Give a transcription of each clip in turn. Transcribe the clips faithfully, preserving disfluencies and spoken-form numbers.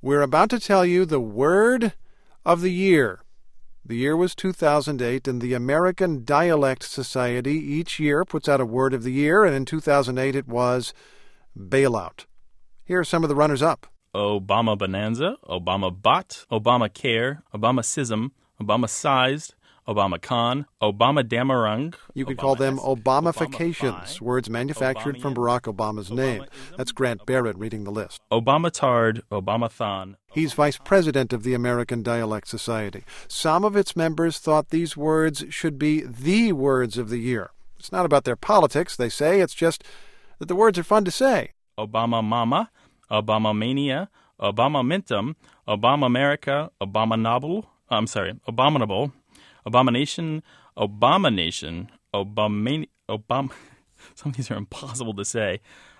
We're about to tell you the word of the year. The year was two thousand eight, and the American Dialect Society each year puts out a word of the year, and in two thousand eight it was bailout. Here are some of the runners-up. Obama Bonanza, Obama Bot, Obama Care, Obama Sism, Obama Sized, Obama Con, Obama Damarung. You could Obama call them S, Obamifications, Obama words manufactured Obamian, from Barack Obama's name. Obamaism, That's Grant Barrett reading the list. Obama Tard, Obama Thon. He's vice president of the American Dialect Society. Some of its members thought these words should be the words of the year. It's not about their politics, they say. It's just that the words are fun to say. Obama Mama, Obama Mania, Obama Mintum, Obama America, Obama Noble, I'm sorry, Abominable, Abomination, Abomination, Obama, Obama, some of these are impossible to say.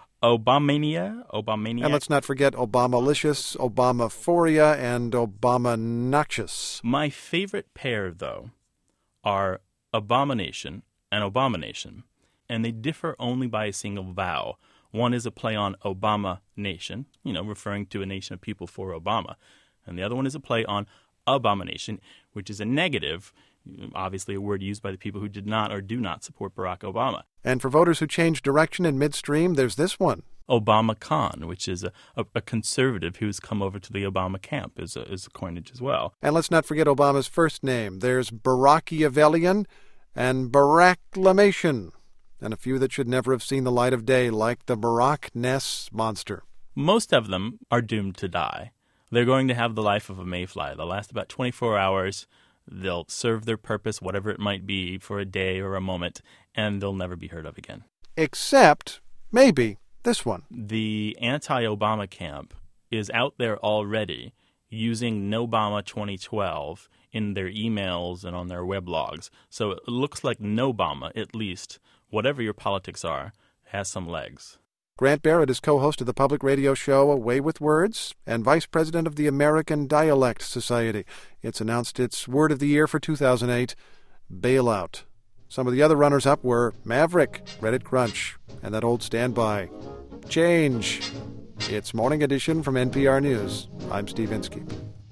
Obamania, Obamania. And let's not forget Obamalicious, Obamaphoria, and Obama-noxious. My favorite pair, though, are Abomination and Abomination, and they differ only by a single vowel. One is a play on Obama Nation, you know, referring to a nation of people for Obama, and the other one is a play on Abomination, which is a negative, obviously a word used by the people who did not or do not support Barack Obama. And for voters who change direction in midstream, there's this one. Obama Con, which is a, a, a conservative who's come over to the Obama camp, is a, is a coinage as well. And let's not forget Obama's first name. There's Barackiavellian and Baracklamation, and a few that should never have seen the light of day, like the Barack Ness monster. Most of them are doomed to die. They're going to have the life of a mayfly. They'll last about twenty-four hours. They'll serve their purpose, whatever it might be, for a day or a moment, and they'll never be heard of again. Except, maybe, this one. The anti-Obama camp is out there already using Nobama twenty twelve in their emails and on their weblogs. So it looks like Nobama, at least, whatever your politics are, has some legs. Grant Barrett is co-host of the public radio show A Way with Words and vice president of the American Dialect Society. It's announced its word of the year for two thousand eight, bailout. Some of the other runners-up were Maverick, Reddit Crunch, and that old standby, change. It's Morning Edition from N P R News. I'm Steve Inskeep.